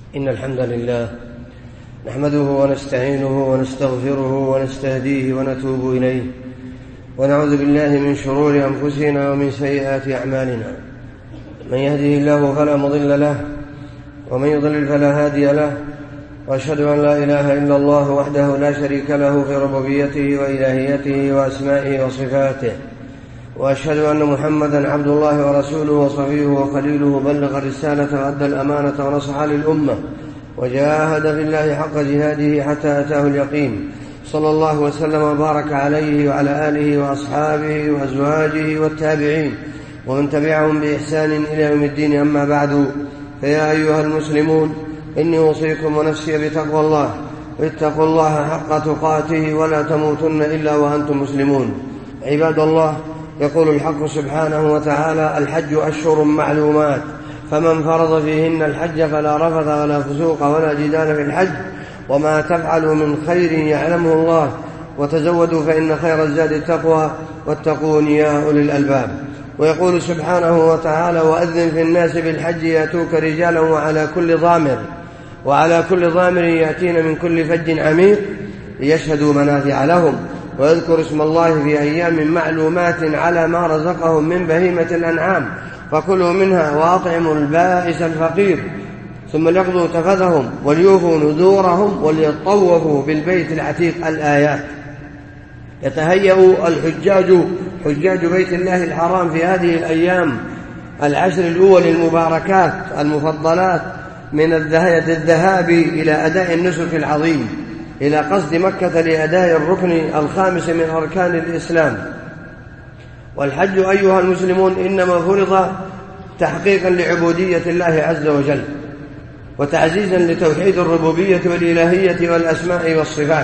إن الحمد لله نحمده ونستعينه ونستغفره ونستهديه ونتوب إليه، ونعوذ بالله من شرور أنفسنا ومن سيئات أعمالنا. من يهده الله فلا مضل له، ومن يضلل فلا هادي له، وأشهد أن لا إله إلا الله وحده لا شريك له في ربوبيته وإلهيته وأسمائه وصفاته، وأشهد أن محمدا عبد الله ورسوله وصفيه وخليله، بلغ الرسالة وأدى الأمانة ونصح للأمة، وجاهد في الله حق جهاده حتى أتاه اليقين. صلى الله وسلم وبارك عليه وعلى آله وأصحابه وأزواجه والتابعين ومن تبعهم بإحسان إلى يوم الدين. أما بعد، فيا أيها المسلمون، إني أوصيكم ونفسي بتقوى الله، اتقوا الله حق تقاته ولا تموتن إلا وأنتم مسلمون. عباد الله، يقول الحق سبحانه وتعالى: الحج أشهر معلومات، فمن فرض فيهن الحج فلا رفث ولا فسوق ولا جدال في الحج، وما تفعلوا من خير يعلمه الله، وتزودوا فإن خير الزاد التقوى، واتقون يا أولي الألباب. ويقول سبحانه وتعالى: وأذن في الناس بالحج يأتوك رجالا وعلى كل ضامر يأتين من كل فج عميق ليشهدوا منافع لهم، ويذكر اسم الله في أيام معلومات على ما رزقهم من بهيمة الأنعام، فكلوا منها وأطعموا البائس الفقير، ثم ليقضوا تفثهم وليوفوا نذورهم وليطوفوا بالبيت العتيق. الآيات. يتهيأ حجاج بيت الله الحرام في هذه الأيام العشر الأول المباركات المفضلات من الذهاب إلى أداء النسك العظيم، إلى قصد مكة لأداء الركن الخامس من أركان الإسلام. والحج أيها المسلمون إنما فرض تحقيقا لعبودية الله عز وجل، وتعزيزا لتوحيد الربوبية والإلهية والأسماء والصفات.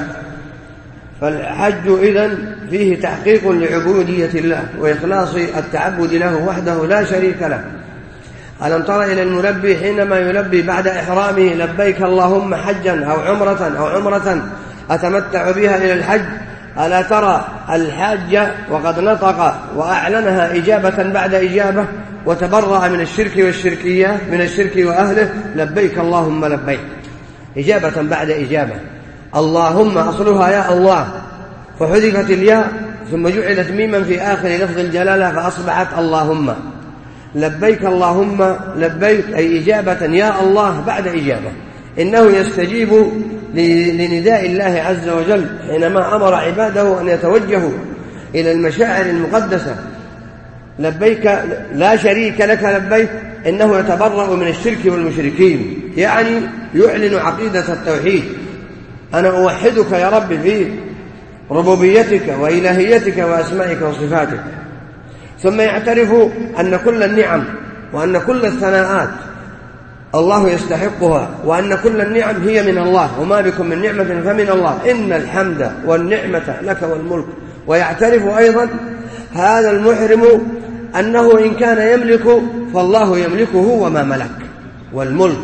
فالحج إذن فيه تحقيق لعبودية الله وإخلاص التعبد له وحده لا شريك له. ألم تر إلى الملبي حينما يلبي بعد إحرامه: لبيك اللهم حجا أو عمرة أتمتع بها إلى الحج؟ ألا ترى الحاج وقد نطق وأعلنها إجابة بعد إجابة، وتبرأ من الشرك والشركيات، من الشرك وأهله: لبيك اللهم لبيك، إجابة بعد إجابة. اللهم أصلها يا الله، فحذفت الياء ثم جعلت ميما في آخر لفظ الجلالة فأصبحت اللهم. لبيك اللهم لبيك، أي إجابة يا الله بعد إجابة. إنه يستجيب لنداء الله عز وجل حينما أمر عباده أن يتوجهوا إلى المشاعر المقدسة. لبيك لا شريك لك لبيك، إنه يتبرأ من الشرك والمشركين، يعني يعلن عقيدة التوحيد. أنا أوحدك يا رب في ربوبيتك وإلهيتك وأسمائك وصفاتك. ثم يعترف أن كل النعم وأن كل الثناءات الله يستحقها، وأن كل النعم هي من الله، وما بكم من نعمة فمن الله، إن الحمد والنعمة لك والملك. ويعترف أيضا هذا المحرم أنه إن كان يملك فالله يملكه وما ملك، والملك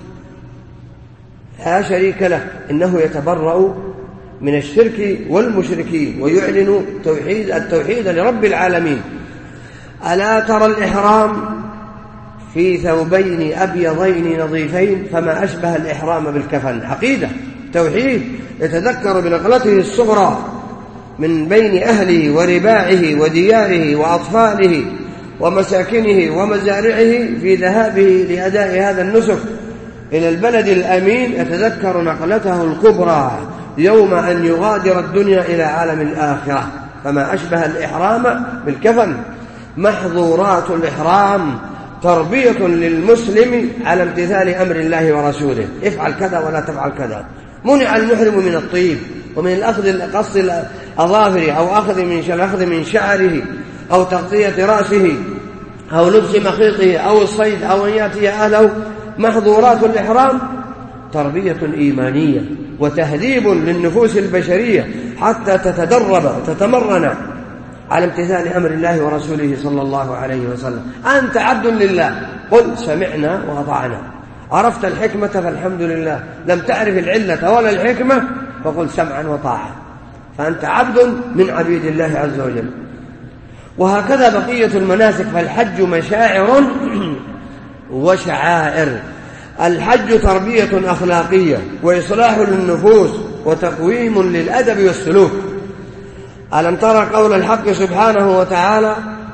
لا شريك له. إنه يتبرأ من الشرك والمشركين ويعلن التوحيد لرب العالمين. ألا ترى الإحرام في ثوبين أبيضين نظيفين فما أشبه الإحرام بالكفن. عقيدة توحيد، يتذكر بنقلته الصغرى من بين أهله ورباعه ودياره وأطفاله ومساكنه ومزارعه في ذهابه لأداء هذا النسك إلى البلد الأمين، يتذكر نقلته الكبرى يوم أن يغادر الدنيا إلى عالم الآخرة. فما أشبه الإحرام بالكفن. محظورات الإحرام تربية للمسلم على امتثال أمر الله ورسوله: افعل كذا ولا تفعل كذا. منع المحرم من الطيب ومن قص الأظافر، أو أخذ من شعره، أو تغطية رأسه، أو لبس مخيطه، أو الصيد، أو أن يأتي أهله. محظورات الإحرام تربية إيمانية وتهذيب للنفوس البشرية حتى تتمرن على امتثال أمر الله ورسوله صلى الله عليه وسلم. أنت عبد لله، قل سمعنا وأطعنا. عرفت الحكمة فالحمد لله، لم تعرف العلة ولا الحكمة فقل سمعا وطاعة، فأنت عبد من عبيد الله عز وجل. وهكذا بقية المناسك، فالحج مشاعر وشعائر. الحج تربية أخلاقية وإصلاح للنفوس وتقويم للأدب والسلوك. ألم ترى قول الحق سبحانه وتعالى: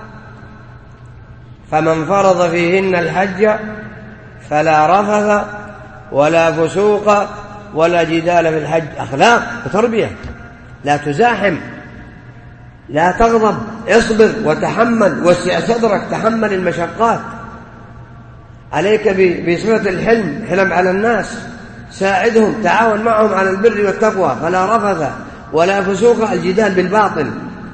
فمن فرض فيهن الحج فلا رفث ولا فسوق ولا جدال في الحج. أخلاق وتربية، لا تزاحم، لا تغضب، اصبر وتحمل، وسع صدرك، تحمل المشقات، عليك بصفة الحلم، حلم على الناس، ساعدهم، تعاون معهم على البر والتقوى. فلا رفث ولا فسوق، الجدال بالباطل،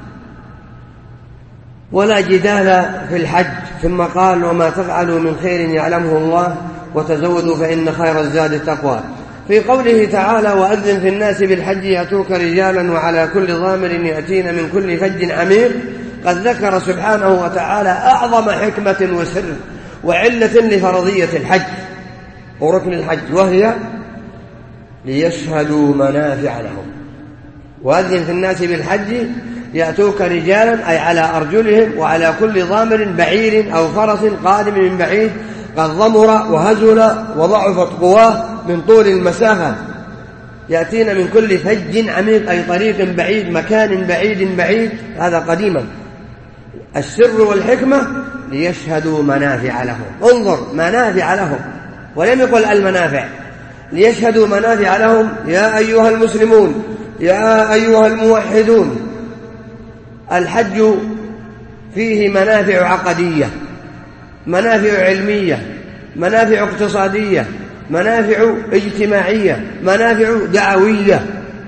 ولا جدال في الحج. ثم قال: وما تفعلوا من خير يعلمه الله وتزودوا فإن خير الزاد التقوى. في قوله تعالى: وأذن في الناس بالحج يأتوك رجالا وعلى كل ضامر يأتين من كل فج عميق، قد ذكر سبحانه وتعالى أعظم حكمة وسر وعلة لفرضية الحج وركن الحج، وهي ليشهدوا منافع لهم. وأذن في الناس بالحج يأتوك رجالا، أي على أرجلهم، وعلى كل ضامر بعير أو فرس قادم من بعيد قد ضمر وهزل وضعفت قواه من طول المسافة، يأتين من كل فج عميق، أي طريق بعيد، مكان بعيد. هذا قديما. السر والحكمة ليشهدوا منافع لهم. انظر، منافع لهم، ولم يقل المنافع، ليشهدوا منافع لهم. يا أيها المسلمون، يا أيها الموحدون، الحج فيه منافع عقدية، منافع علمية، منافع اقتصادية، منافع اجتماعية، منافع دعوية،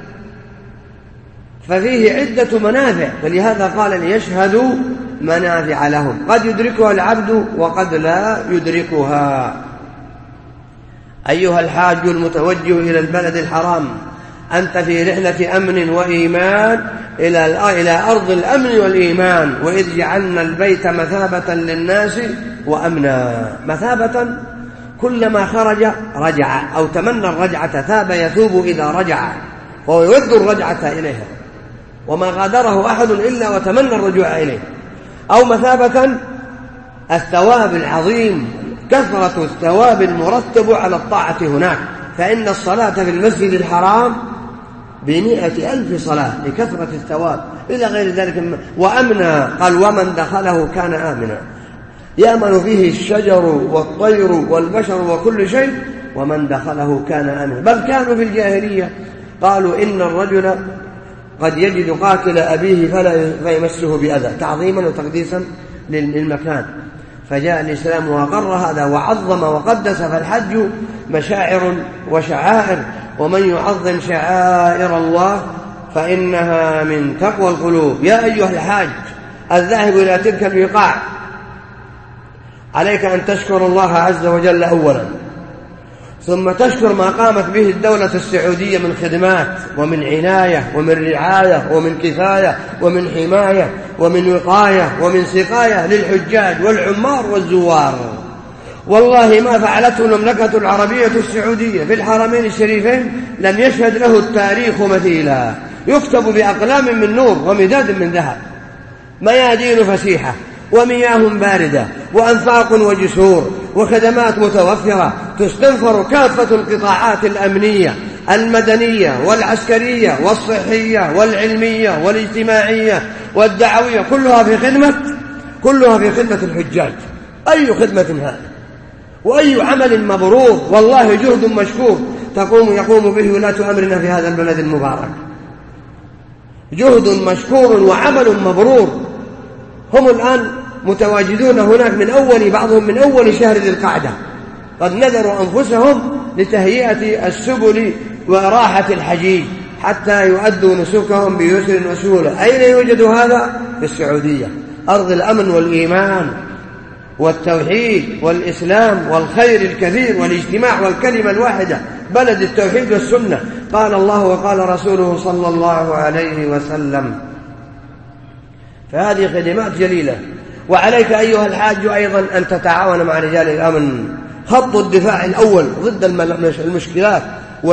ففيه عدة منافع. فلهذا قال ليشهدوا منافع لهم، قد يدركها العبد وقد لا يدركها. أيها الحاج المتوجه إلى البلد الحرام، أنت في رحلة أمن وإيمان إلى أرض الأمن والإيمان. وإذ جعلنا البيت مثابة للناس وأمنا. مثابة، كلما خرج رجع، أو تمنى الرجعة، ثاب يثوب إذا رجع، وهو يود الرجعة إليها، وما غادره أحد إلا وتمنى الرجوع إليه. أو مثابة الثواب العظيم، كثرة الثواب المرتب على الطاعة هناك، فإن الصلاة في المسجد الحرام ب100,000 صلاة لكثرة الثواب، إلى غير ذلك. وأمنا، قال: ومن دخله كان آمنا، يأمن فيه الشجر والطير والبشر وكل شيء، ومن دخله كان آمنا. بل كانوا في الجاهلية قالوا إن الرجل قد يجد قاتل أبيه فلا يمسه بأذى، تعظيما وتقديسا للمكان. فجاء الإسلام وأقر هذا وعظم وقدس. فالحج مشاعر وشعائر، ومن يعظم شعائر الله فإنها من تقوى القلوب. يا أيها الحاج الذاهب إلى تلك البقاع، عليك أن تشكر الله عز وجل أولا، ثم تشكر ما قامت به الدولة السعودية من خدمات ومن عناية ومن رعاية ومن كفاية ومن حماية ومن وقاية ومن سقاية للحجاج والعمار والزوار. والله ما فعلته المملكة العربية السعودية في الحرمين الشريفين لم يشهد له التاريخ مثيلا. يكتب بأقلام من نور ومداد من ذهب، ميادين فسيحة ومياه باردة وأنفاق وجسور وخدمات متوفرة، تستنفر كافة القطاعات الأمنية المدنية والعسكرية والصحية والعلمية والاجتماعية والدعوية، كلها في خدمة الحجاج. أي خدمة هذه وأي عمل مبرور، والله جهد مشكور يقوم به ولاة أمرنا في هذا البلد المبارك، جهد مشكور وعمل مبرور. هم الآن متواجدون هناك بعضهم من أول شهر ذي القعدة، قد نذروا أنفسهم لتهيئة السبل وراحة الحجيج حتى يؤدوا نسكهم بيسر وسهولة. أين يوجد هذا؟ في السعودية، أرض الأمن والإيمان والتوحيد والإسلام والخير الكثير والاجتماع والكلمة الواحدة، بلد التوحيد والسنة. قال الله وقال رسوله صلى الله عليه وسلم. فهذه خدمات جليلة. وعليك أيها الحاج أيضا أن تتعاون مع رجال الأمن، خط الدفاع الأول ضد المشكلات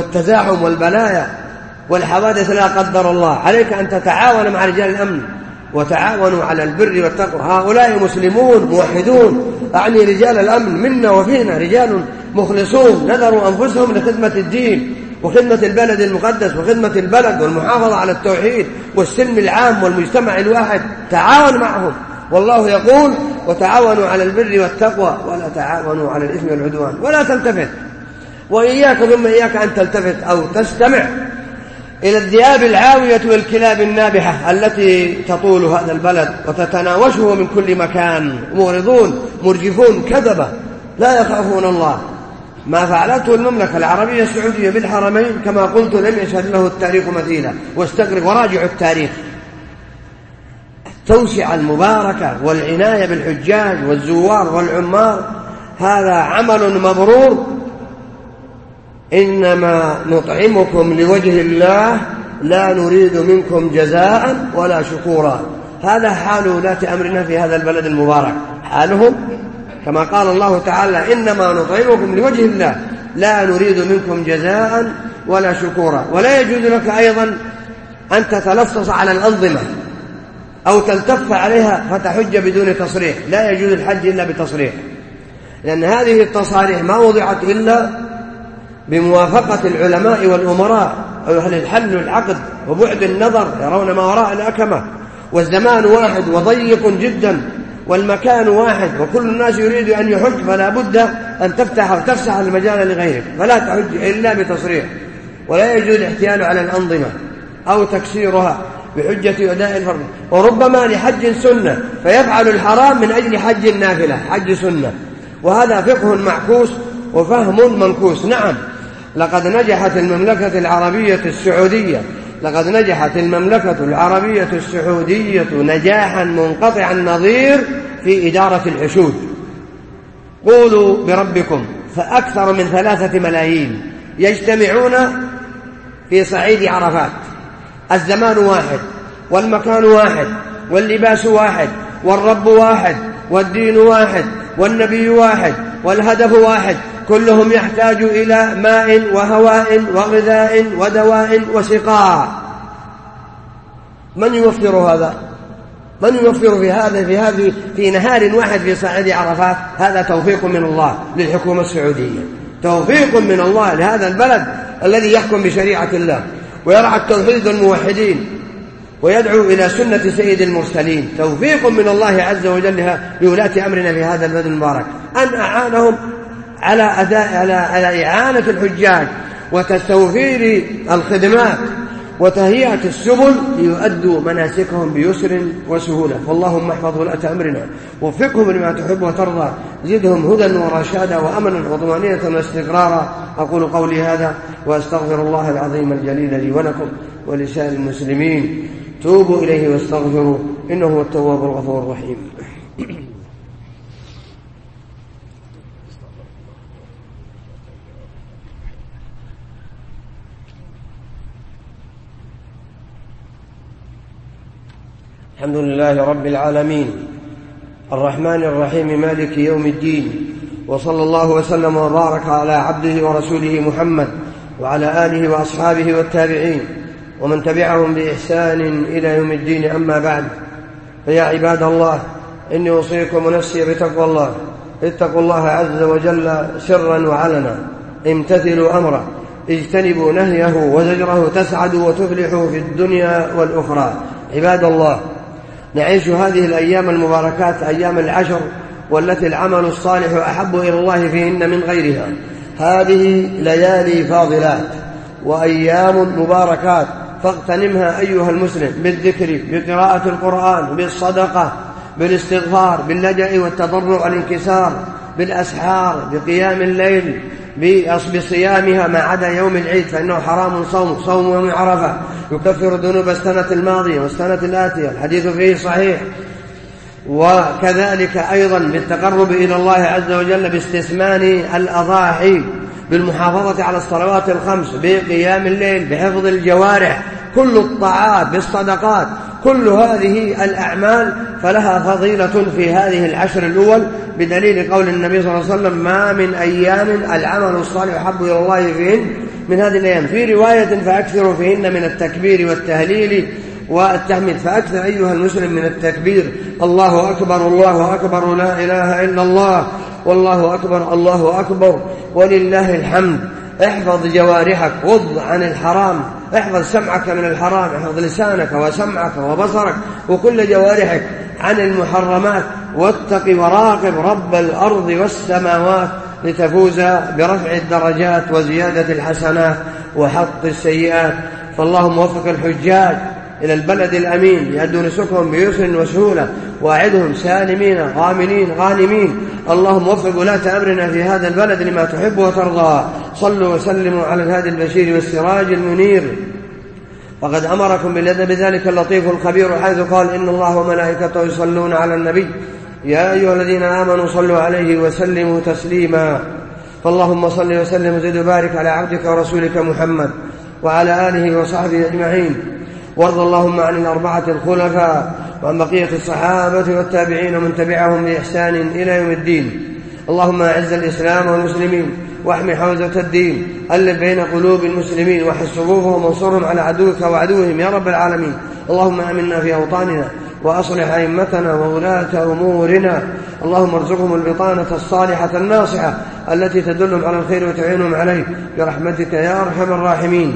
والتزاحم والبلايا والحوادث لا قدر الله. عليك أن تتعاون مع رجال الأمن وتعاونوا على البر والتقوى. هؤلاء مسلمون موحدون، أعني رجال الأمن منا وفينا، رجال مخلصون نذروا أنفسهم لخدمة الدين وخدمة البلد المقدس وخدمة البلد والمحافظة على التوحيد والسلم العام والمجتمع الواحد. تعاون معهم، والله يقول وتعاونوا على البر والتقوى ولا تعاونوا على الإثم والعدوان. ولا تلتفت، وإياك ثم إياك أن تلتفت أو تستمع إلى الذئاب العاوية والكلاب النابحة التي تطول هذا البلد وتتناوشه من كل مكان. مغرضون مرجفون كذبة لا يخافون الله. ما فعلته المملكة العربية السعودية بالحرمين كما قلت لم يشهد له التاريخ مثيلا، واستقرئ وراجعوا التاريخ. التوسعة المباركة والعناية بالحجاج والزوار والعمار هذا عمل مبرور. إنما نطعمكم لوجه الله لا نريد منكم جزاء ولا شكورا. هذا حال ولاة أمرنا في هذا البلد المبارك، حالهم كما قال الله تعالى إنما نطعمكم لوجه الله لا نريد منكم جزاء ولا شكورا. ولا يجوز لك أيضا أن تتلصص على الأنظمة أو تلتف عليها فتحج بدون تصريح. لا يجوز الحج إلا بتصريح، لأن هذه التصاريح ما وضعت إلا بموافقة العلماء والأمراء أو أهل الحل والعقد وبعد النظر، يرون ما وراء الأكمة، والزمان واحد وضيق جدا والمكان واحد وكل الناس يريد أن يحج، فلا بد أن تفتح وتفسح المجال لغيرك، فلا تحج إلا بتصريح. ولا يجوز الاحتيال على الأنظمة أو تكسيرها بحجة أداء الفرض. وربما لحج سنة فيفعل الحرام من أجل حج النافلة، حج سنة، وهذا فقه معكوس وفهم منكوس. نعم، لقد نجحت المملكة العربية السعودية نجاحا منقطع النظير في إدارة الحشود. قولوا بربكم، فأكثر من 3 ملايين يجتمعون في صعيد عرفات. الزمان واحد والمكان واحد واللباس واحد والرب واحد والدين واحد والنبي واحد والهدف واحد. كلهم يحتاج إلى ماء وهواء وغذاء ودواء وسقاء. من يوفر هذا؟ من يوفر في نهار واحد في صعيد عرفات؟ هذا توفيق من الله للحكومة السعودية، توفيق من الله لهذا البلد الذي يحكم بشريعة الله ويرعى التوحيد والموحدين ويدعو إلى سنة سيد المرسلين. توفيق من الله عز وجل لولاة أمرنا في هذا البلد المبارك، أن أعانهم على إعانة الحجاج وتستوفير الخدمات وتهيئة السبل ليؤدوا مناسكهم بيسر وسهولة. واللهم احفظ ولاة أمرنا ووفقهم لما تحب وترضى، زدهم هدى ورشادا وأمنا وطمأنينة واستقرارا. أقول قولي هذا وأستغفر الله العظيم الجليل لي ولكم ولسائر المسلمين. توبوا إليه واستغفروا إنه هو التواب الغفور الرحيم. الحمد لله رب العالمين الرحمن الرحيم مالك يوم الدين، وصلى الله وسلم وبارك على عبده ورسوله محمد وعلى آله وأصحابه والتابعين ومن تبعهم بإحسان إلى يوم الدين. أما بعد، فيا عباد الله، إني أوصيكم ونفسي بتقوى الله. اتقوا الله عز وجل سرا وعلنا، امتثلوا أمره، اجتنبوا نهيه وزجره، تسعدوا وتفلحوا في الدنيا والأخرى. عباد الله، نعيش هذه الأيام المباركات، أيام العشر، والتي العمل الصالح أحب إلى الله فيهن من غيرها. هذه ليالي فاضلات وأيام مباركات، فاغتنمها أيها المسلم بالذكر، بقراءة القرآن، بالصدقة، بالاستغفار، باللجأ والتضرع والانكسار، بالأسحار، بقيام الليل، بصيامها ما عدا يوم العيد فإنه حرام صوم يوم عرفة، يكفر ذنوب السنة الماضية والسنة الآتية، الحديث فيه صحيح. وكذلك أيضا بالتقرب إلى الله عز وجل باستثمان الأضاحي، بالمحافظة على الصلوات الخمس، بقيام الليل، بحفظ الجوارح، كل الطاعات، بالصدقات، كل هذه الأعمال فلها فضيلة في هذه العشر الأول، بدليل قول النبي صلى الله عليه وسلم: ما من أيام العمل الصالح أحب إلى الله فيهن من هذه الأيام. في رواية: فأكثروا فيهن من التكبير والتهليل والتحميد. فأكثر أيها المسلم من التكبير: الله أكبر الله أكبر لا إله إلا الله والله أكبر الله أكبر ولله الحمد. احفظ جوارحك، غض عن الحرام، احفظ سمعك من الحرام، احفظ لسانك وسمعك وبصرك وكل جوارحك عن المحرمات، واتق وراقب رب الأرض والسماوات لتفوز برفع الدرجات وزيادة الحسنات وحط السيئات. فاللهم وفق الحجاج إلى البلد الأمين يأدوا نسكهم بيسر وسهولة، وأعدهم سالمين غامنين غانمين. اللهم وفق ولاة أمرنا في هذا البلد لما تحب وترضى. صلوا وسلموا على الهادي البشير والسراج المنير، وقد أمركم بذلك اللطيف الخبير، حيث قال: إن الله وملائكته يصلون على النبي يا أيها الذين آمنوا صلوا عليه وسلموا تسليما. فاللهم صل وسلم وزد وبارك على عبدك ورسولك محمد وعلى آله وصحبه أجمعين، وارض اللهم عن الأربعة الخلفاء وعن بقية الصحابة والتابعين ومن تبعهم بإحسان إلى يوم الدين. اللهم أعز الإسلام والمسلمين واحمي حوزة الدين، ألف بين قلوب المسلمين، وحد صفوفهم وانصرهم على عدوك وعدوهم يا رب العالمين. اللهم آمنا في أوطاننا وأصلح أئمتنا وولاة أمورنا. اللهم ارزقهم البطانة الصالحة الناصحة التي تدلهم على الخير وتعينهم عليه برحمتك يا أرحم الراحمين.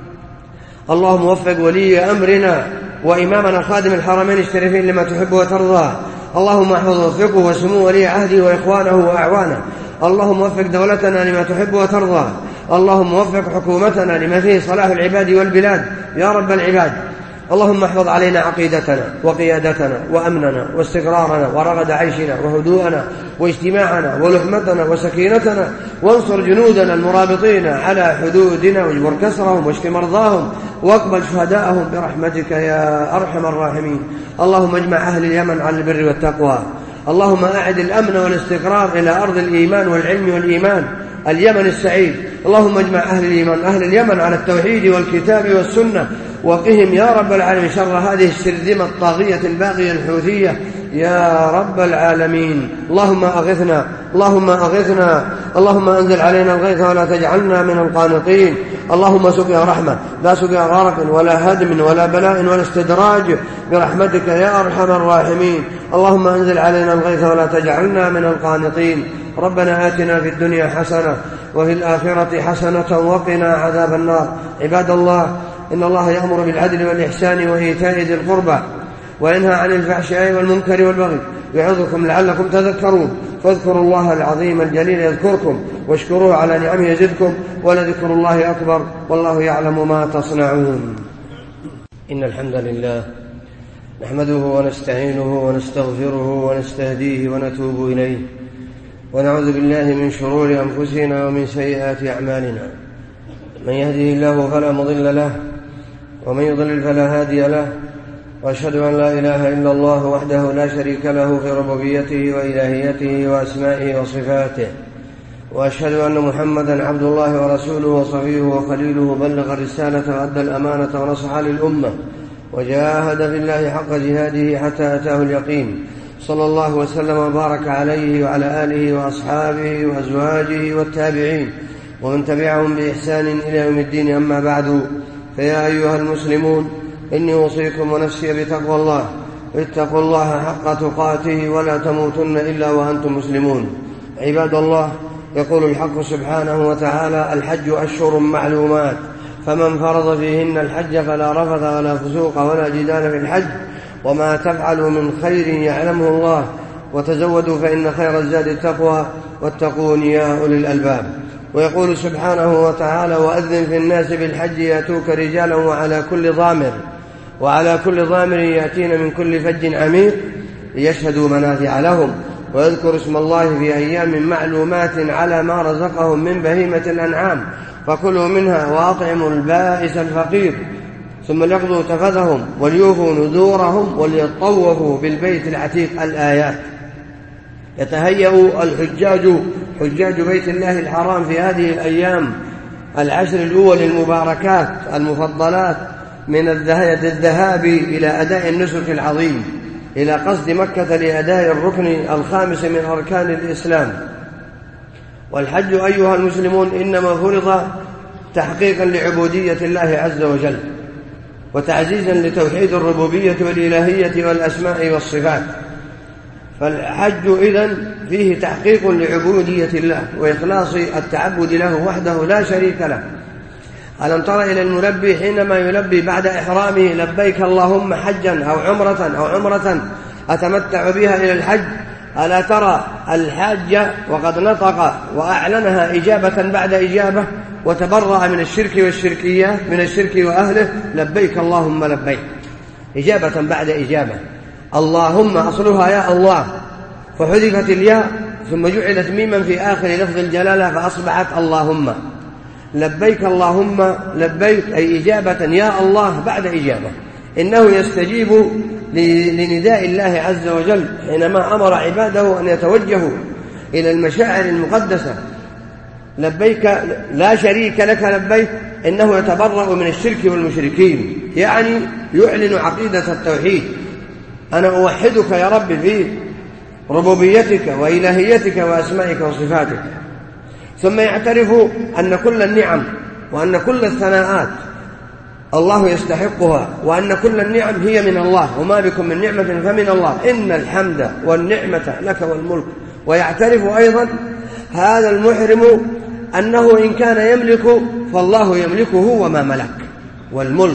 اللهم وفق ولي أمرنا وإمامنا خادم الحرمين الشريفين لما تحب وترضى. اللهم احفظ ووفقه وسمو ولي عهده وإخوانه وأعوانه. اللهم وفق دولتنا لما تحب وترضى. اللهم وفق حكومتنا لما فيه صلاح العباد والبلاد يا رب العباد. اللهم احفظ علينا عقيدتنا وقيادتنا وأمننا واستقرارنا ورغد عيشنا وهدوءنا واجتماعنا ولحمتنا وسكينتنا، وانصر جنودنا المرابطين على حدودنا، واجبر كسرهم واشف مرضاهم واقبل شهداءهم برحمتك يا أرحم الراحمين. اللهم اجمع أهل اليمن على البر والتقوى. اللهم أعد الأمن والاستقرار إلى أرض الإيمان والعلم والإيمان، اليمن السعيد. اللهم اجمع أهل اليمن على التوحيد والكتاب والسنة، وقهم يا رب العالمين شر هذه الشرذمة الطاغية الباغية الحوثية يا رب العالمين. اللهم أغثنا، اللهم أغثنا، اللهم أنزل علينا الغيث ولا تجعلنا من القانطين. اللهم سقيا رحمة لا سقيا غرق ولا هدم ولا بلاء ولا استدراج برحمتك يا أرحم الراحمين. اللهم أنزل علينا الغيث ولا تجعلنا من القانطين. ربنا آتنا في الدنيا حسنة وفي الآخرة حسنة وقنا عذاب النار. عباد الله، إن الله يأمر بالعدل والإحسان وإيتاء ذي القربى وينهى عن الفحشاء والمنكر والبغي يعظكم لعلكم تذكرون. فاذكروا الله العظيم الجليل يذكركم، واشكروه على نعمه يزدكم، ولذكر الله أكبر والله يعلم ما تصنعون. إن الحمد لله نحمده ونستعينه ونستغفره ونستهديه ونتوب إليه، ونعوذ بالله من شرور أنفسنا ومن سيئات أعمالنا. من يهده الله فلا مضل له، ومن يضلل فلا هادي له، وأشهد أن لا إله إلا الله وحده لا شريك له في ربوبيته وإلهيته وأسمائه وصفاته، وأشهد أن محمدا عبد الله ورسوله وصفيه وخليله، بلغ الرسالة وأدى الأمانة ونصح للأمة وجاهد في الله حق جهاده حتى أتاه اليقين. صلى الله وسلم وبارك عليه وعلى آله وأصحابه وأزواجه والتابعين ومن تبعهم بإحسان إلى يوم الدين. أما بعد، فيا أيها المسلمون، إني أوصيكم ونفسي بتقوى الله. اتقوا الله حق تقاته ولا تموتن إلا وأنتم مسلمون. عباد الله، يقول الحق سبحانه وتعالى: الحج أشهر معلومات، فمن فرض فيهن الحج فلا رفث ولا فسوق ولا جدال في الحج، وما تفعلوا من خير يعلمه الله، وتزودوا فإن خير الزاد التقوى، واتقون يا أولي الألباب. ويقول سبحانه وتعالى: وأذن في الناس بالحج يأتوك رجالا وعلى كل ضامر يأتين من كل فج عميق ليشهدوا منافع لهم ويذكروا اسم الله في أيام معلومات على ما رزقهم من بهيمة الأنعام، فكلوا منها وأطعموا البائس الفقير، ثم ليقضوا تفثهم وليوفوا نذورهم وليطوفوا بالبيت العتيق. الآيات. يتهيأ حجاج بيت الله الحرام في هذه الأيام العشر الأول المباركات المفضلات من الذهاب إلى أداء النسك العظيم، إلى قصد مكة لأداء الركن الخامس من أركان الإسلام. والحج أيها المسلمون إنما فرض تحقيقا لعبودية الله عز وجل، وتعزيزا لتوحيد الربوبية والإلهية والأسماء والصفات. فالحج إذن فيه تحقيق لعبودية الله وإخلاص التعبد له وحده لا شريك له. ألم تر إلى الملبي حينما يلبي بعد إحرامه لبيك اللهم حجا أو عمرة أتمتع بها إلى الحج؟ ألا ترى الحاج وقد نطق وأعلنها إجابة بعد إجابة وتبرأ من الشرك والشركيات من الشرك وأهله؟ لبيك اللهم لبيك، إجابة بعد إجابة. اللهم أصلها يا الله، فحذفت الياء ثم جعلت ميما في آخر لفظ الجلالة فأصبحت اللهم. لبيك اللهم لبيك أي إجابة يا الله بعد إجابة. إنه يستجيب لنداء الله عز وجل حينما أمر عباده أن يتوجهوا إلى المشاعر المقدسة. لبيك لا شريك لك لبيك، إنه يتبرأ من الشرك والمشركين، يعني يعلن عقيدة التوحيد. أنا أوحدك يا رب في ربوبيتك وإلهيتك وأسمائك وصفاتك. ثم يعترف أن كل النعم وأن كل الثناءات الله يستحقها، وأن كل النعم هي من الله، وما بكم من نعمة فمن الله، إن الحمد والنعمة لك والملك. ويعترف أيضا هذا المحرم أنه إن كان يملك فالله يملكه وما ملك، والملك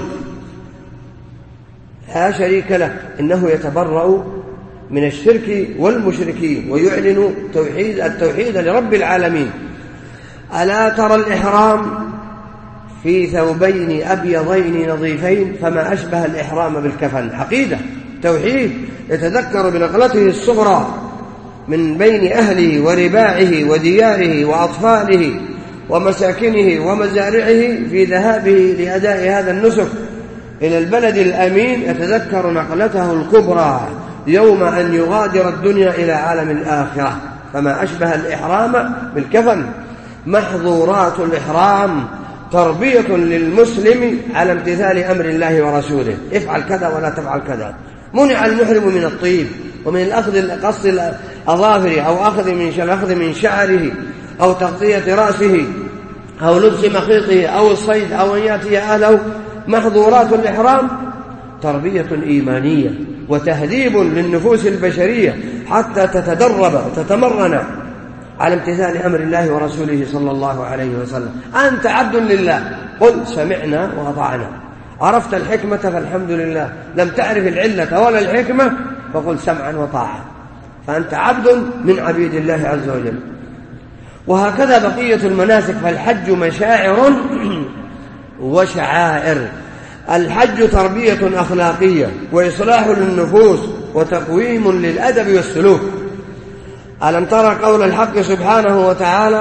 لا شريك له. إنه يتبرأ من الشرك والمشركين ويعلن التوحيد لرب العالمين. ألا ترى الإحرام في ثوبين أبيضين نظيفين فما أشبه الإحرام بالكفن. عقيدة توحيد، يتذكر بنقلته الصغرى من بين أهله ورباعه ودياره وأطفاله ومساكنه ومزارعه في ذهابه لأداء هذا النسك إلى البلد الأمين. يتذكر نقلته الكبرى يوم أن يغادر الدنيا إلى عالم الآخرة. فما أشبه الإحرام بالكفن. محظورات الإحرام تربية للمسلم على امتثال أمر الله ورسوله. افعل كذا ولا تفعل كذا. منع المحرم من الطيب ومن قص الأظافر أو أخذ من شعره أو تغطية رأسه أو لبس مخيطه أو الصيد أو أن يأتي أهله. محظورات الإحرام تربية إيمانية وتهذيب للنفوس البشرية حتى تتدرب وتتمرن على امتثال أمر الله ورسوله صلى الله عليه وسلم. أنت عبد لله، قل سمعنا وأطعنا. عرفت الحكمة فالحمد لله، لم تعرف العلة ولا الحكمة فقل سمعا وطاعة، فأنت عبد من عبيد الله عز وجل. وهكذا بقية المناسك، فالحج مشاعر وشعائر. الحج تربية أخلاقية وإصلاح للنفوس وتقويم للأدب والسلوك. ألم ترى قول الحق سبحانه وتعالى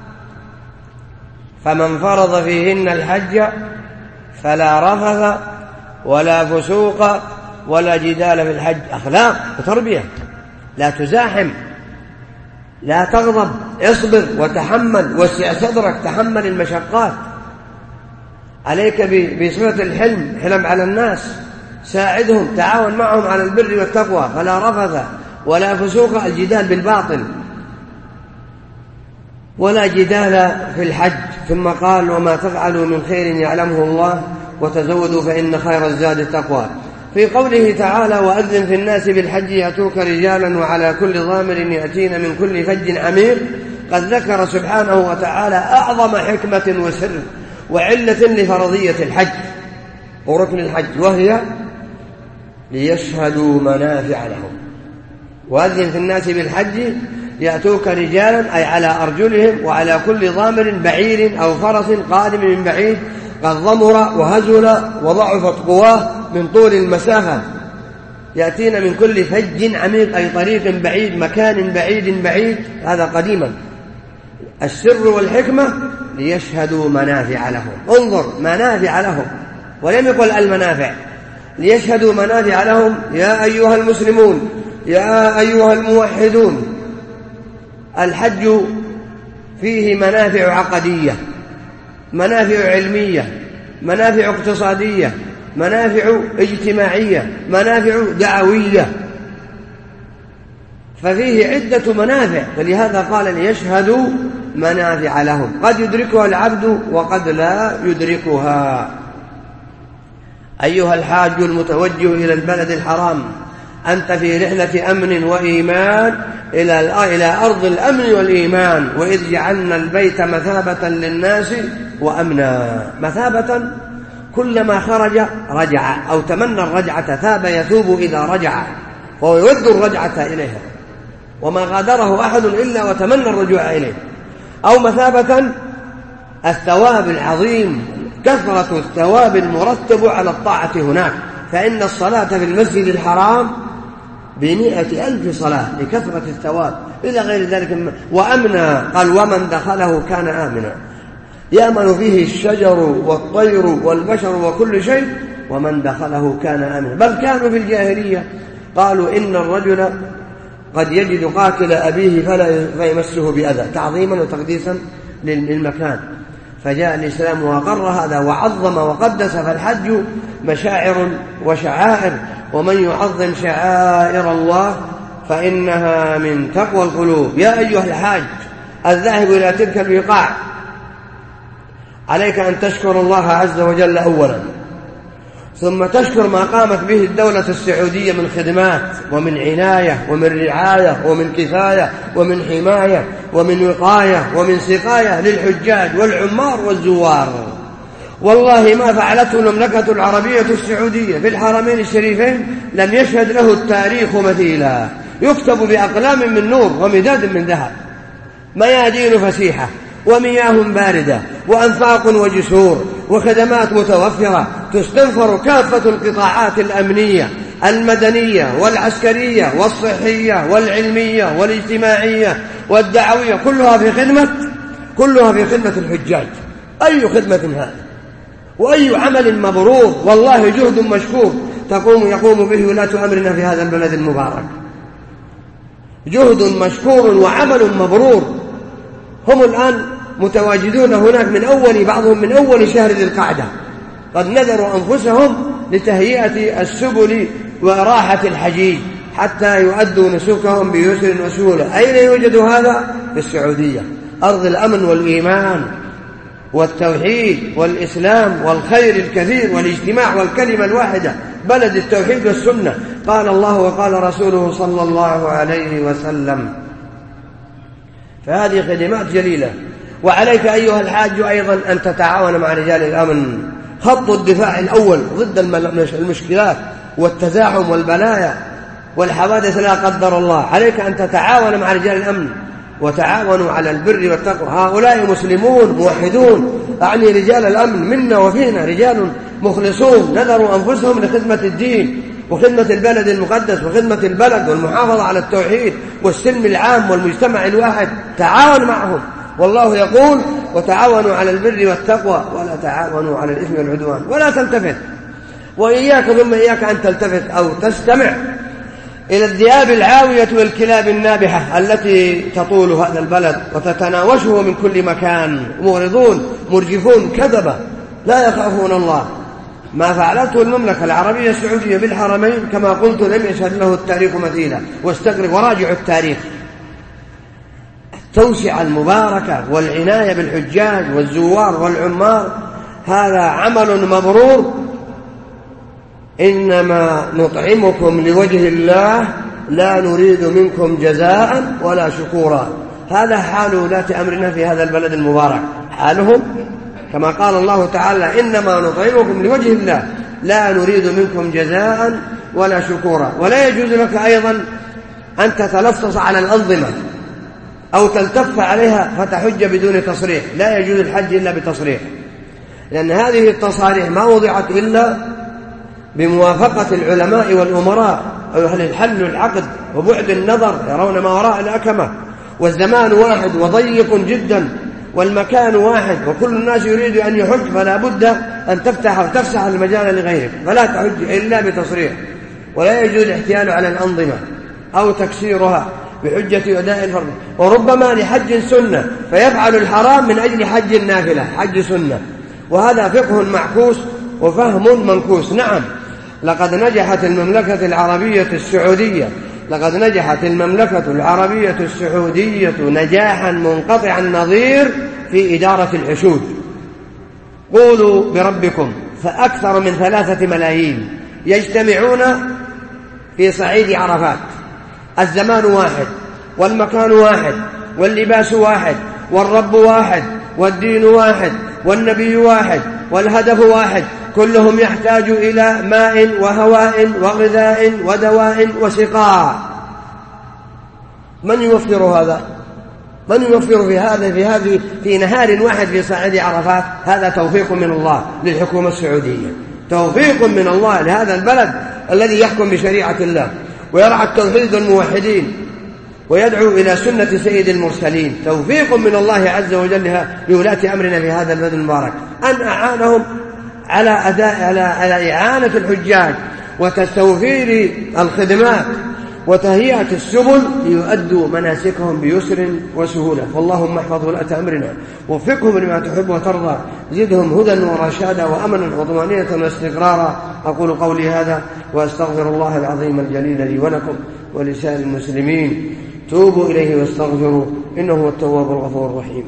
فمن فرض فيهن الحج فلا رفث ولا فسوق ولا جدال في الحج. أخلاق وتربية، لا تزاحم، لا تغضب، اصبر وتحمل، وسع صدرك، تحمل المشقات. عليك بصفة الحلم، حلم على الناس، ساعدهم، تعاون معهم على البر والتقوى. فلا رفث ولا فسوق، الجدال بالباطل، ولا جدال في الحج. ثم قال وما تفعلوا من خير يعلمه الله وتزودوا فإن خير الزاد التقوى. في قوله تعالى وأذن في الناس بالحج يأتوك رجالا وعلى كل ضامر يأتين من كل فج عميق. قد ذكر سبحانه وتعالى أعظم حكمة وسر وعلة لفرضية الحج وركن الحج، وهي ليشهدوا منافع لهم. وأذن في الناس بالحج يأتوك رجالا أي على أرجلهم، وعلى كل ضامر بعير أو فرس قادم من بعيد قد ضمر وهزل وضعفت قواه من طول المسافة. يأتين من كل فج عميق أي طريق بعيد، مكان بعيد. هذا قديما. السر والحكمة ليشهدوا منافع لهم. انظر، منافع لهم، ولم يقل المنافع. ليشهدوا منافع لهم. يا أيها المسلمون، يا أيها الموحدون، الحج فيه منافع عقدية، منافع علمية، منافع اقتصادية، منافع اجتماعية، منافع دعوية، ففيه عدة منافع. فلهذا قال ليشهدوا منافع لهم، قد يدركها العبد وقد لا يدركها. أيها الحاج المتوجه إلى البلد الحرام، أنت في رحلة أمن وإيمان إلى أرض الأمن والإيمان. وإذ جعلنا البيت مثابة للناس وأمنا. مثابة كلما خرج رجع، أو تمنى الرجعة، ثاب يثوب إذا رجع، فهو يود الرجعة إليها، وما غادره أحد إلا وتمنى الرجوع إليه. أو مثابة الثواب العظيم، كثرة الثواب المرتب على الطاعة هناك، فإن الصلاة في المسجد الحرام ب100,000 صلاة لكثرة الثواب إلى غير ذلك. وأمنا، قال ومن دخله كان آمنا، يأمن فيه الشجر والطير والبشر وكل شيء، ومن دخله كان آمنا. بل كانوا في الجاهلية قالوا إن الرجل قد يجد قاتل أبيه فيمسه بأذى، تعظيما وتقديسا للمكان. فجاء الإسلام وأقر هذا وعظم وقدس. فالحج مشاعر وشعائر، ومن يعظم شعائر الله فإنها من تقوى القلوب. يا أيها الحاج الذاهب إلى تلك البقاع، عليك أن تشكر الله عز وجل أولا، ثم تشكر ما قامت به الدولة السعودية من خدمات ومن عناية ومن رعاية ومن كفاية ومن حماية ومن وقاية ومن سقاية للحجاج والعمار والزوار. والله ما فعلته المملكة العربية السعودية في الحرمين الشريفين لم يشهد له التاريخ مثيلا. يكتب بأقلام من نور ومداد من ذهب، ميادين فسيحة ومياه باردة وأنفاق وجسور وخدمات متوفرة، تستنفر كافة القطاعات الأمنية المدنية والعسكرية والصحية والعلمية والاجتماعية والدعوية، كلها في خدمة الحجاج. أي خدمة هذه وأي عمل مبرور، والله جهد مشكور يقوم به ولاة أمرنا في هذا البلد المبارك، جهد مشكور وعمل مبرور. هم الآن متواجدون هناك بعضهم من أول شهر ذي القعدة، قد نذروا أنفسهم لتهيئة السبل وراحة الحجيج حتى يؤدوا نسكهم بيسر وسهولة. أين يوجد هذا؟ في السعودية، أرض الأمن والإيمان والتوحيد والإسلام والخير الكثير والاجتماع والكلمة الواحدة، بلد التوحيد والسنة. قال الله وقال رسوله صلى الله عليه وسلم. فهذه خدمات جليلة. وعليك أيها الحاج أيضا أن تتعاون مع رجال الأمن، خط الدفاع الأول ضد المشكلات والتزاحم والبلايا والحوادث لا قدر الله. عليك أن تتعاون مع رجال الأمن، وتعاونوا على البر والتقوى. هؤلاء مسلمون موحدون، أعني رجال الأمن منا وفينا، رجال مخلصون نذروا أنفسهم لخدمة الدين وخدمة البلد المقدس وخدمة البلد والمحافظة على التوحيد والسلم العام والمجتمع الواحد. تعاون معهم، والله يقول وتعاونوا على البر والتقوى ولا تعاونوا على الإثم والعدوان. ولا تلتفت، وإياك ثم إياك أن تلتفت أو تستمع إلى الذئاب العاوية والكلاب النابحة التي تطول هذا البلد وتتناوشه من كل مكان، مغرضون مرجفون كذبة لا يخافون الله. ما فعلته المملكة العربية السعودية بالحرمين كما قلت لم يشهد له التاريخ مثيلا. واستقرئ وراجع التاريخ. التوسعة المباركة والعناية بالحجاج والزوار والعمار هذا عمل مبرور. إنما نطعمكم لوجه الله لا نريد منكم جزاء ولا شكورا. هذا حال ولاة أمرنا في هذا البلد المبارك، حالهم كما قال الله تعالى إنما نطعمكم لوجه الله لا نريد منكم جزاء ولا شكورا. ولا يجوز لك أيضا أن تتلصص على الأنظمة أو تلتف عليها فتحج بدون تصريح. لا يجوز الحج إلا بتصريح، لأن هذه التصاريح ما وضعت إلا بموافقة العلماء والأمراء أو أهل الحل والعقد وبعد النظر، يرون ما وراء الأكمة، والزمان واحد وضيق جدا والمكان واحد وكل الناس يريد أن يحج، فلا بد أن تفسح المجال لغيرك، فلا تحج إلا بتصريح. ولا يجوز الاحتيال على الأنظمة أو تكسيرها بحجة أداء الفرض. وربما لحج سنة فيفعل الحرام من أجل حج النافلة، حج سنة، وهذا فقه معكوس وفهم منكوس. نعم، لقد نجحت المملكة العربية السعودية نجاحا منقطع النظير في إدارة الحشود. قولوا بربكم فأكثر من 3 ملايين يجتمعون في صعيد عرفات. الزمان واحد، والمكان واحد، واللباس واحد، والرب واحد، والدين واحد، والنبي واحد، والهدف واحد. كلهم يحتاج إلى ماء وهواء وغذاء ودواء وسقاء. من يوفر هذا؟ من يوفر في نهار واحد في صعيد عرفات؟ هذا توفيق من الله للحكومة السعودية، توفيق من الله لهذا البلد الذي يحكم بشريعة الله ويرعى التوحيد الموحدين ويدعو إلى سنة سيد المرسلين. توفيق من الله عز وجل لولاة أمرنا في هذا البلد المبارك، أن أعانهم على إعانة الحجاج وتستوفير الخدمات وتهيئة السبل ليؤدوا مناسكهم بيسر وسهولة. واللهم احفظ ولاة أمرنا، وفقهم لما تحب وترضى، زدهم هدى ورشادا وأمنا وطمأنينة واستقرارا. أقول قولي هذا وأستغفر الله العظيم الجليل لي ولكم ولسائر المسلمين. توبوا إليه واستغفروا، إنه هو التواب الغفور الرحيم.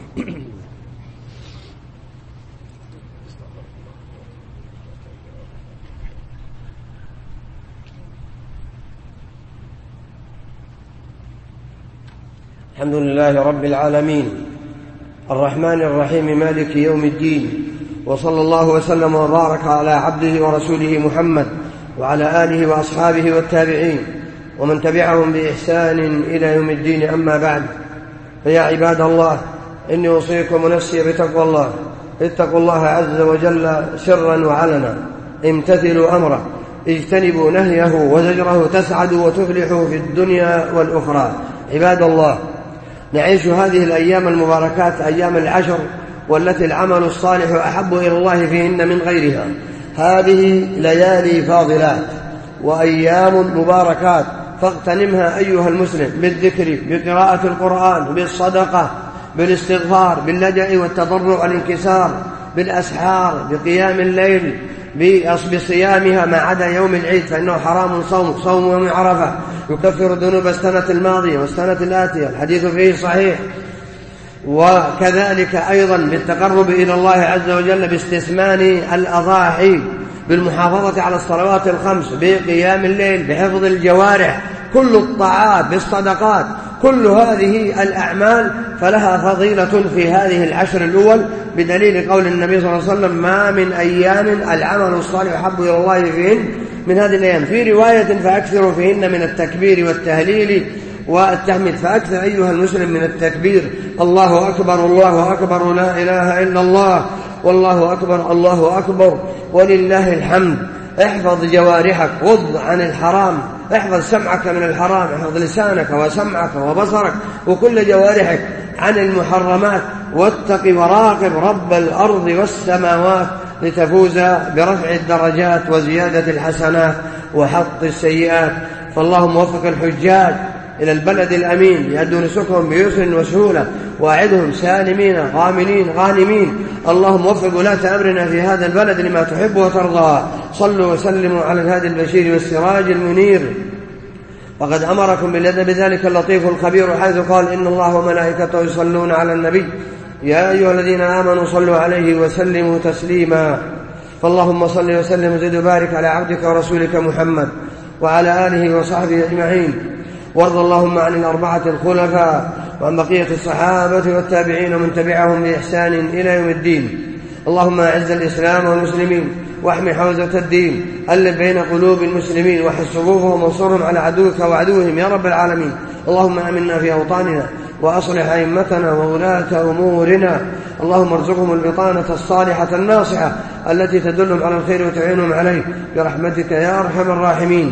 الحمد لله رب العالمين، الرحمن الرحيم، مالك يوم الدين، وصلى الله وسلم وبارك على عبده ورسوله محمد وعلى آله وأصحابه والتابعين ومن تبعهم بإحسان إلى يوم الدين. أما بعد، فيا عباد الله، إني أوصيكم ونفسي بتقوى الله. اتقوا الله عز وجل سرا وعلنا، امتثلوا أمره، اجتنبوا نهيه وزجره، تسعدوا وتفلحوا في الدنيا والأخرى. عباد الله، نعيش هذه الأيام المباركات، أيام العشر، والتي العمل الصالح أحب إلى الله فيهن من غيرها. هذه ليالي فاضلات وأيام مباركات، فاغتنمها أيها المسلم بالذكر، بقراءة القرآن، بالصدقة، بالاستغفار، باللجأ والتضرع والانكسار، بالأسحار، بقيام الليل، بصيامها ما عدا يوم العيد فإنه حرام صوم يوم عرفة، يكفر ذنوب السنة الماضية والسنة الآتية، الحديث فيه صحيح. وكذلك أيضا بالتقرب إلى الله عز وجل باستثمان الأضاحي، بالمحافظة على الصلوات الخمس، بقيام الليل، بحفظ الجوارح، كل الطاعات، بالصدقات، كل هذه الأعمال فلها فضيلة في هذه العشر الأول، بدليل قول النبي صلى الله عليه وسلم: ما من أيام العمل الصالح أحب إلى الله فيهن من هذه الأيام. في رواية: فأكثروا فيهن من التكبير والتهليل والتحميد. فأكثر أيها المسلم من التكبير: الله أكبر، الله أكبر، لا إله إلا الله، والله أكبر، الله أكبر، ولله الحمد. احفظ جوارحك، غض عن الحرام، احفظ سمعك من الحرام، احفظ لسانك وسمعك وبصرك وكل جوارحك عن المحرمات، واتق وراقب رب الأرض والسماوات لتفوز برفع الدرجات وزيادة الحسنات وحط السيئات. فاللهم وفق الحجاج إلى البلد الأمين ليأدوا نسكهم بيسر وسهولة، وأعدهم سالمين غاملين غانمين. اللهم وفق ولاة أمرنا في هذا البلد لما تحب وترضى. صلوا وسلموا على الهادي البشير والسراج المنير. وقد أمركم بذلك اللطيف الخبير، حيث قال: إن الله وملائكته يصلون على النبي يا أيها الذين آمنوا صلوا عليه وسلموا تسليما. فاللهم صل وسلم وزد وبارك على عبدك ورسولك محمد وعلى آله وصحبه أجمعين. وارض اللهم عن الأربعة الخلفاء وعن بقية الصحابة والتابعين ومن تبعهم بإحسان إلى يوم الدين. اللهم أعز الإسلام والمسلمين، واحمي حوزة الدين، ألف بين قلوب المسلمين، وحد صفوفهم وانصرهم على عدوك وعدوهم يا رب العالمين. اللهم آمنا في أوطاننا، وأصلح أئمتنا وولاة أمورنا. اللهم ارزقهم البطانة الصالحة الناصحة التي تدلهم على الخير وتعينهم عليه برحمتك يا أرحم الراحمين.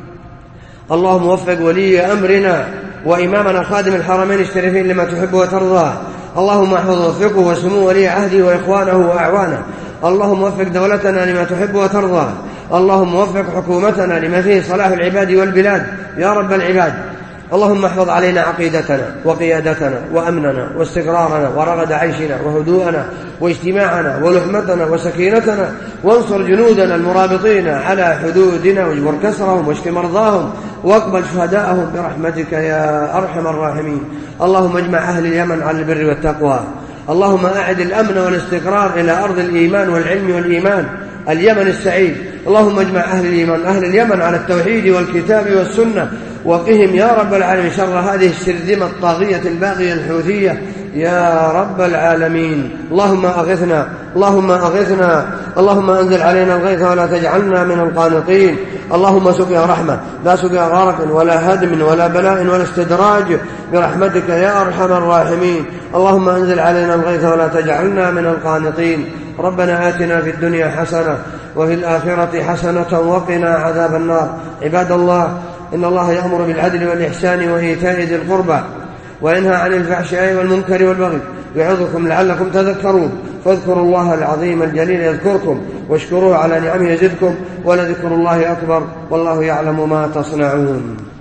اللهم وفق ولي أمرنا وإمامنا خادم الحرمين الشريفين لما تحب وترضى. اللهم احفظ وفقه وسمو ولي عهده وإخوانه وأعوانه. اللهم وفق دولتنا لما تحب وترضى. اللهم وفق حكومتنا لما فيه صلاح العباد والبلاد يا رب العباد. اللهم احفظ علينا عقيدتنا وقيادتنا وأمننا واستقرارنا ورغد عيشنا وهدوءنا واجتماعنا ولحمتنا وسكينتنا، وانصر جنودنا المرابطين على حدودنا، واجبر كسرهم واشف مرضاهم واقبل شهداءهم برحمتك يا أرحم الراحمين. اللهم اجمع أهل اليمن على البر والتقوى. اللهم أعد الأمن والاستقرار إلى أرض الإيمان والعلم والإيمان. اليمن السعيد. اللهم اجمع أهل اليمن على التوحيد والكتاب والسنة، وقهم يا رب العالمين شر هذه الشرذمة الطاغية الباغية الحوثية يا رب العالمين. اللهم أغثنا، اللهم أغثنا، اللهم أنزل علينا الغيث ولا تجعلنا من القانطين. اللهم سقيا رحمة لا سقيا غرق ولا هدم ولا بلاء ولا استدراج برحمتك يا أرحم الراحمين. اللهم أنزل علينا الغيث ولا تجعلنا من القانطين. ربنا آتنا في الدنيا حسنة وفي الآخرة حسنة وقنا عذاب النار. عباد الله، إن الله يأمر بالعدل والإحسان وإيتاء ذي القربى وينهى عن الفحشاء والمنكر والبغي يعظكم لعلكم تذكرون. فاذكروا الله العظيم الجليل يذكركم واشكروه على نعمه يزدكم ولذكر الله أكبر والله يعلم ما تصنعون.